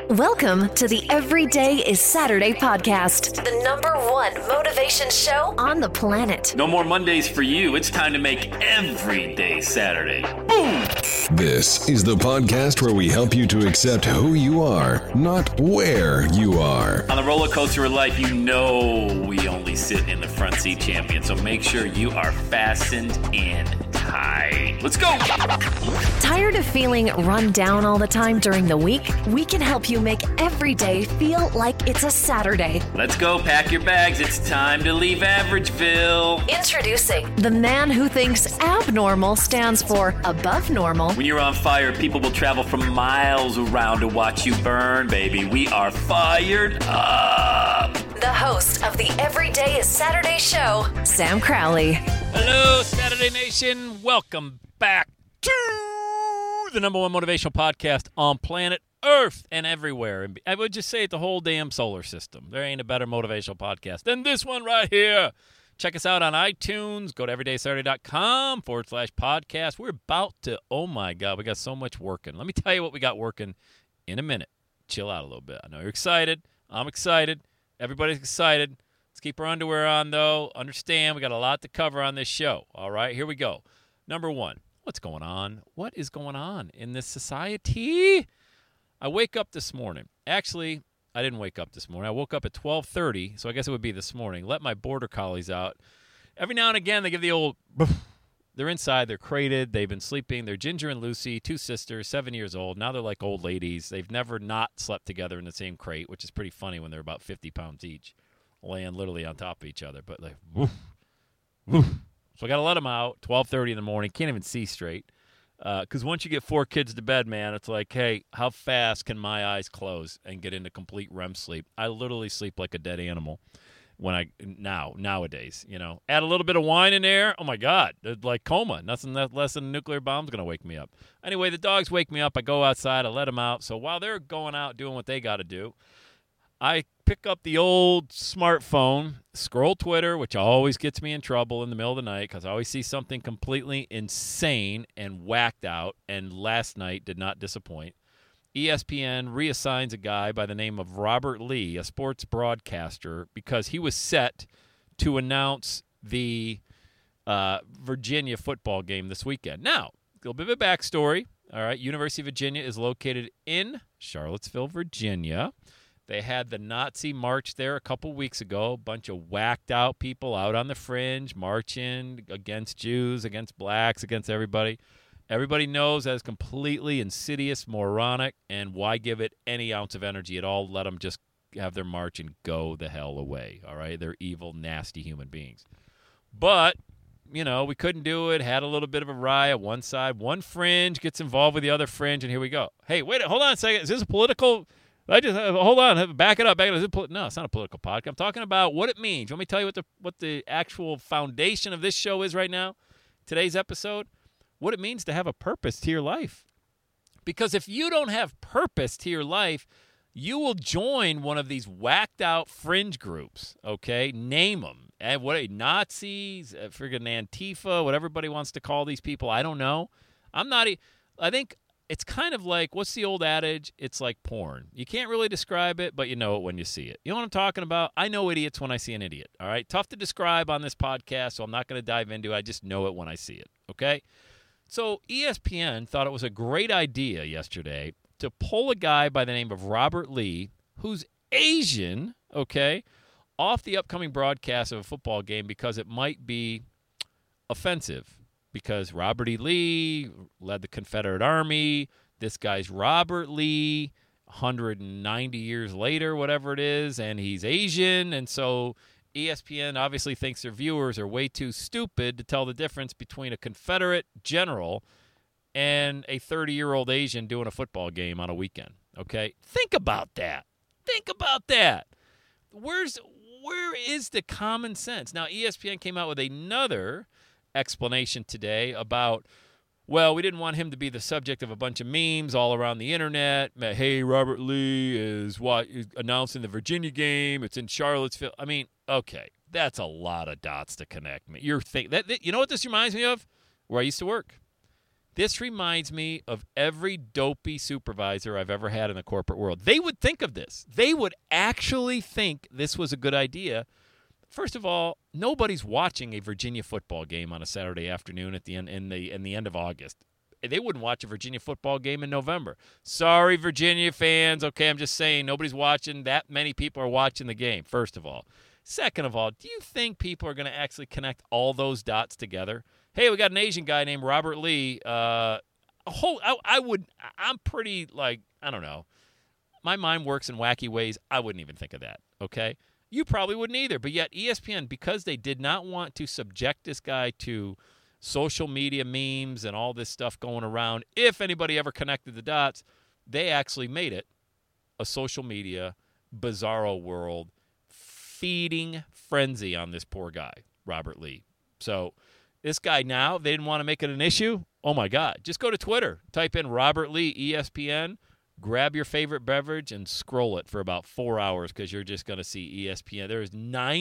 Welcome to the Everyday is Saturday podcast, the #1 motivation show on the planet. No more Mondays for you. It's time to make every day Saturday. Boom! This is the podcast where we help you to accept who you are, not where you are. On the roller coaster of life, you know we only sit in the front seat, champion. So make sure you are fastened in tight. Let's go! Tired of feeling run down all the time during the week? We can help you make every day feel like it's a Saturday. Let's go. Pack your bags. It's time to leave Averageville. Introducing the man who thinks abnormal stands for above normal. When you're on fire, people will travel from miles around to watch you burn, baby. We are fired up. The host of the Everyday is Saturday show, Sam Crowley. Hello, Saturday Nation. Welcome back to the #1 motivational podcast on planet Earth and everywhere. And I would just say it, the whole damn solar system. There ain't a better motivational podcast than this one right here. Check us out on iTunes. Go to everydaysaturday.com/podcast. We're about to, oh my God, we got so much working. Let me tell you what we got working in a minute. Chill out a little bit. I know you're excited. I'm excited. Everybody's excited. Let's keep our underwear on, though. Understand, we got a lot to cover on this show. All right, here we go. #1, what's going on? What is going on in this society? I wake up this morning. Actually, I didn't wake up this morning. I woke up at 12:30, so I guess it would be this morning. Let my border collies out. Every now and again, they give the old, they're inside, they're crated, they've been sleeping. They're Ginger and Lucy, 2 sisters, 7 years old. Now they're like old ladies. They've never not slept together in the same crate, which is pretty funny when they're about 50 pounds each, laying literally on top of each other. But like, woof, woof. So I got to let them out, 12:30 in the morning. Can't even see straight. Because once you get 4 kids to bed, man, it's like, hey, how fast can my eyes close and get into complete REM sleep? I literally sleep like a dead animal nowadays, you know. Add a little bit of wine in there, oh my God, like coma. Nothing less than a nuclear bomb's going to wake me up. Anyway, the dogs wake me up. I go outside. I let them out. So while they're going out doing what they got to do, I pick up the old smartphone, scroll Twitter, which always gets me in trouble in the middle of the night because I always see something completely insane and whacked out, and last night did not disappoint. ESPN reassigns a guy by the name of Robert Lee, a sports broadcaster, because he was set to announce the Virginia football game this weekend. Now, a little bit of a backstory. All right, University of Virginia is located in Charlottesville, Virginia. They had the Nazi march there a couple weeks ago, a bunch of whacked-out people out on the fringe marching against Jews, against blacks, against everybody. Everybody knows that is completely insidious, moronic, and why give it any ounce of energy at all? Let them just have their march and go the hell away, all right? They're evil, nasty human beings. But, you know, we couldn't do it, had a little bit of a riot. One side, one fringe gets involved with the other fringe, and here we go. Hey, wait, hold on a second. Is this a political... hold on, back it up. No, it's not a political podcast. I'm talking about what it means. Let me tell you what the actual foundation of this show is right now, today's episode, what it means to have a purpose to your life. Because if you don't have purpose to your life, you will join one of these whacked-out fringe groups, okay? Name them. Nazis, friggin' Antifa, what everybody wants to call these people, I don't know. I think... It's kind of like, what's the old adage? It's like porn. You can't really describe it, but you know it when you see it. You know what I'm talking about? I know idiots when I see an idiot, all right? Tough to describe on this podcast, so I'm not going to dive into it. I just know it when I see it, okay? So ESPN thought it was a great idea yesterday to pull a guy by the name of Robert Lee, who's Asian, okay, off the upcoming broadcast of a football game because it might be offensive. Because Robert E. Lee led the Confederate Army. This guy's Robert Lee, 190 years later, whatever it is, and he's Asian. And so ESPN obviously thinks their viewers are way too stupid to tell the difference between a Confederate general and a 30-year-old Asian doing a football game on a weekend. Okay? Think about that. Think about that. Where is the common sense? Now, ESPN came out with another explanation today about, well, we didn't want him to be the subject of a bunch of memes all around the internet. Hey, Robert Lee is announcing the Virginia game. It's in Charlottesville. I mean, okay, that's a lot of dots to connect. You know what this reminds me of? Where I used to work. This reminds me of every dopey supervisor I've ever had in the corporate world. They would think of this. They would actually think this was a good idea. First of all, nobody's watching a Virginia football game on a Saturday afternoon at the end of August. They wouldn't watch a Virginia football game in November. Sorry, Virginia fans. Okay, I'm just saying nobody's watching. That many people are watching the game, first of all. Second of all, do you think people are going to actually connect all those dots together? Hey, we got an Asian guy named Robert Lee. I'm pretty, I don't know. My mind works in wacky ways. I wouldn't even think of that, okay? You probably wouldn't either. But yet ESPN, because they did not want to subject this guy to social media memes and all this stuff going around, if anybody ever connected the dots, they actually made it a social media bizarro world feeding frenzy on this poor guy, Robert Lee. So this guy now, they didn't want to make it an issue. Oh, my God. Just go to Twitter. Type in Robert Lee ESPN. Grab your favorite beverage and scroll it for about 4 hours because you're just going to see ESPN. There is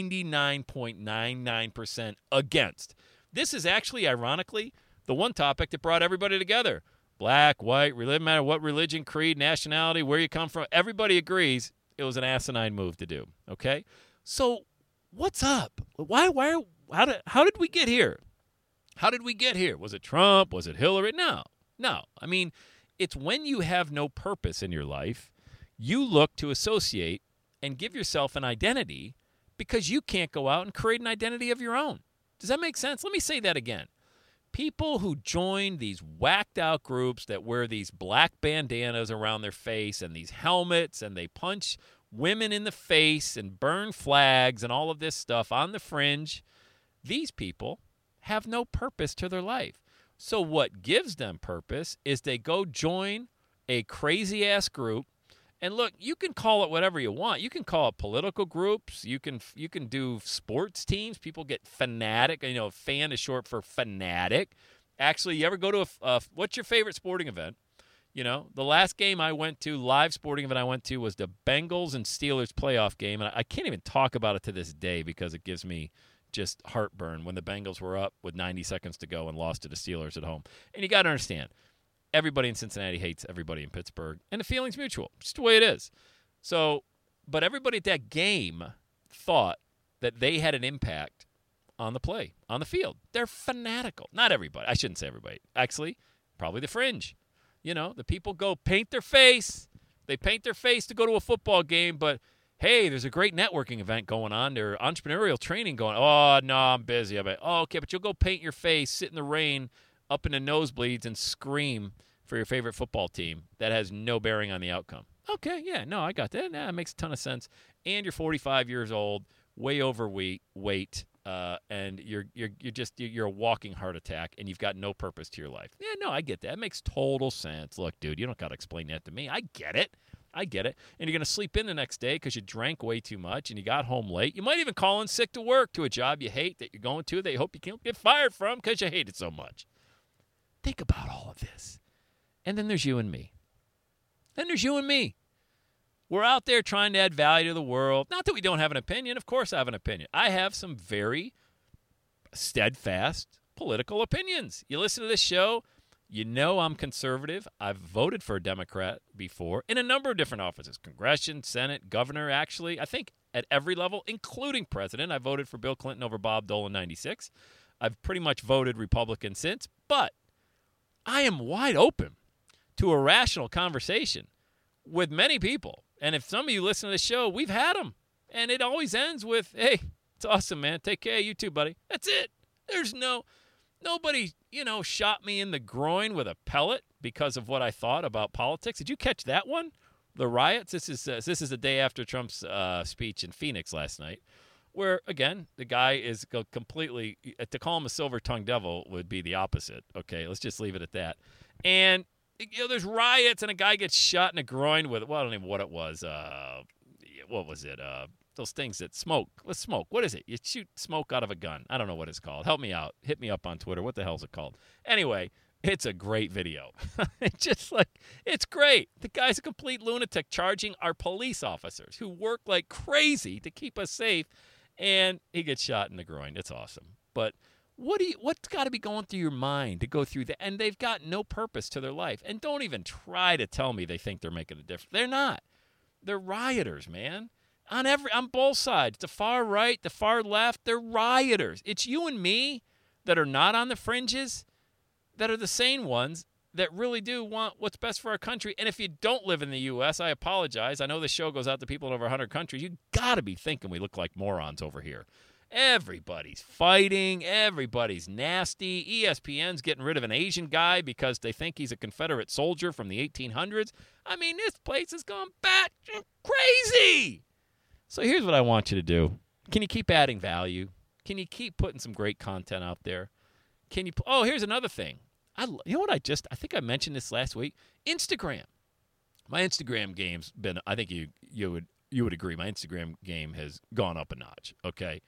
99.99% against. This is actually, ironically, the one topic that brought everybody together. Black, white, no matter what religion, creed, nationality, where you come from, everybody agrees it was an asinine move to do, okay? So what's up? How did we get here? How did we get here? Was it Trump? Was it Hillary? No. I mean, it's when you have no purpose in your life, you look to associate and give yourself an identity because you can't go out and create an identity of your own. Does that make sense? Let me say that again. People who join these whacked-out groups that wear these black bandanas around their face and these helmets and they punch women in the face and burn flags and all of this stuff on the fringe, these people have no purpose to their life. So what gives them purpose is they go join a crazy-ass group. And look, you can call it whatever you want. You can call it political groups. You can do sports teams. People get fanatic. Fan is short for fanatic. Actually, you ever go to what's your favorite sporting event? The last game I went to, live sporting event I went to, was the Bengals and Steelers playoff game. And I can't even talk about it to this day because it gives me just heartburn when the Bengals were up with 90 seconds to go and lost to the Steelers at home. And you got to understand, everybody in Cincinnati hates everybody in Pittsburgh, and the feeling's mutual. Just the way it is. So, but everybody at that game thought that they had an impact on the play, on the field. They're fanatical. Not everybody. I shouldn't say everybody. Actually, probably the fringe. The people go paint their face. They paint their face to go to a football game, but hey, there's a great networking event going on. There's entrepreneurial training going on. Oh, no, I'm busy. Okay, but you'll go paint your face, sit in the rain, up in the nosebleeds, and scream for your favorite football team. That has no bearing on the outcome. Okay, yeah, no, I got that. That makes a ton of sense. And you're 45 years old, way overweight, and you're a walking heart attack, and you've got no purpose to your life. Yeah, no, I get that. It makes total sense. Look, dude, you don't got to explain that to me. I get it. And you're going to sleep in the next day because you drank way too much and you got home late. You might even call in sick to work to a job you hate that you're going to that you hope you can't get fired from because you hate it so much. Think about all of this. And then there's you and me. We're out there trying to add value to the world. Not that we don't have an opinion. Of course I have an opinion. I have some very steadfast political opinions. You listen to this show, you know I'm conservative. I've voted for a Democrat before in a number of different offices. Congression, Senate, governor, actually. I think at every level, including president. I voted for Bill Clinton over Bob Dole in 96. I've pretty much voted Republican since. But I am wide open to a rational conversation with many people. And if some of you listen to the show, we've had them. And it always ends with, hey, it's awesome, man. Take care. You too, buddy. That's it. There's nobody, shot me in the groin with a pellet because of what I thought about politics. Did you catch that one? The riots? This is the day after Trump's speech in Phoenix last night, where, again, the guy is completely, to call him a silver-tongued devil would be the opposite. Okay, let's just leave it at that. And, there's riots and a guy gets shot in the groin with, well, I don't even know what it was. What was it? Those things that smoke. Let's smoke. What is it? You shoot smoke out of a gun. I don't know what it's called. Help me out. Hit me up on Twitter. What the hell is it called? Anyway, it's a great video. It's great. The guy's a complete lunatic charging our police officers who work like crazy to keep us safe, and he gets shot in the groin. It's awesome. But What's got to be going through your mind to go through that? And they've got no purpose to their life. And don't even try to tell me they think they're making a difference. They're not. They're rioters, man. On both sides, the far right, the far left, they're rioters. It's you and me that are not on the fringes that are the sane ones that really do want what's best for our country. And if you don't live in the U.S., I apologize. I know this show goes out to people in over 100 countries. You got to be thinking we look like morons over here. Everybody's fighting. Everybody's nasty. ESPN's getting rid of an Asian guy because they think he's a Confederate soldier from the 1800s. I mean, this place has gone bat crazy. So here's what I want you to do. Can you keep adding value? Can you keep putting some great content out there? Can you? Oh, here's another thing. You know what I think I mentioned this last week? Instagram. My Instagram game's been, I think you would agree, my Instagram game has gone up a notch, okay?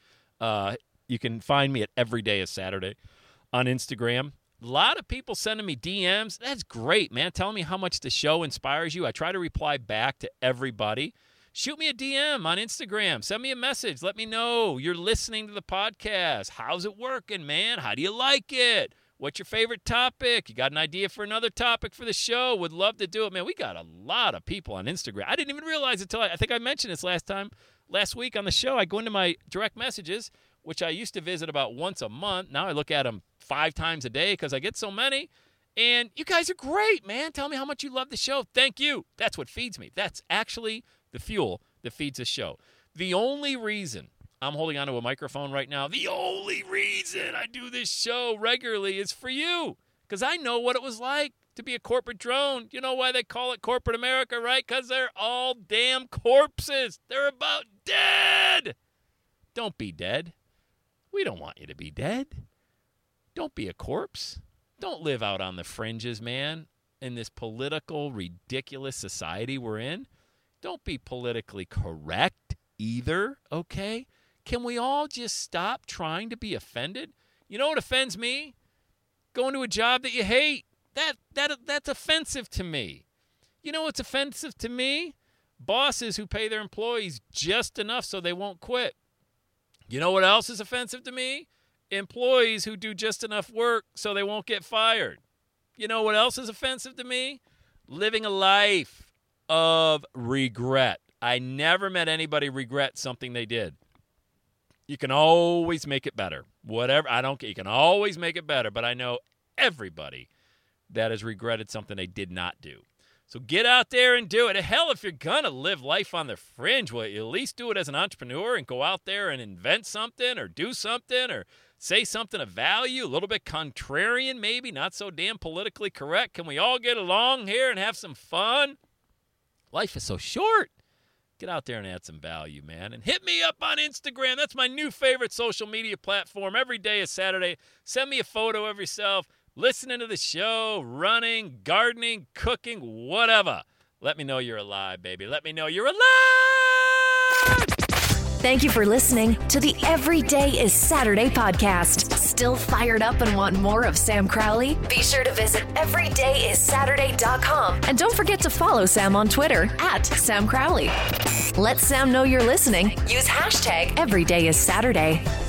You can find me at Every Day is Saturday on Instagram. A lot of people sending me DMs. That's great, man. Telling me how much the show inspires you. I try to reply back to everybody. Shoot me a DM on Instagram. Send me a message. Let me know you're listening to the podcast. How's it working, man? How do you like it? What's your favorite topic? You got an idea for another topic for the show? Would love to do it, man. We got a lot of people on Instagram. I didn't even realize it until I think I mentioned this last week on the show. I go into my direct messages, which I used to visit about once a month. Now I look at them 5 times a day because I get so many. And you guys are great, man. Tell me how much you love the show. Thank you. That's what feeds me. That's actually the fuel that feeds the show. The only reason I'm holding onto a microphone right now, the only reason I do this show regularly is for you, because I know what it was like to be a corporate drone. You know why they call it corporate America, right? Because they're all damn corpses. They're about dead. Don't be dead. We don't want you to be dead. Don't be a corpse. Don't live out on the fringes, man, in this political, ridiculous society we're in. Don't be politically correct either, okay? Can we all just stop trying to be offended? You know what offends me? Going to a job that you hate. That's offensive to me. You know what's offensive to me? Bosses who pay their employees just enough so they won't quit. You know what else is offensive to me? Employees who do just enough work so they won't get fired. You know what else is offensive to me? Living a life of regret. I never met anybody regret something they did. You can always make it better. Whatever, I don't care. You can always make it better, but I know everybody that has regretted something they did not do. So get out there and do it. Hell, if you're going to live life on the fringe, well, you at least do it as an entrepreneur and go out there and invent something or do something or say something of value, a little bit contrarian maybe, not so damn politically correct. Can we all get along here and have some fun? Life is so short. Get out there and add some value, man. And hit me up on Instagram. That's my new favorite social media platform. Every day is Saturday. Send me a photo of yourself listening to the show, running, gardening, cooking, whatever. Let me know you're alive, baby. Let me know you're alive! Thank you for listening to the Every Day is Saturday podcast. Still fired up and want more of Sam Crowley? Be sure to visit everydayissaturday.com. And don't forget to follow Sam on Twitter @Sam Crowley. Let Sam know you're listening. Use hashtag EverydayIsSaturday.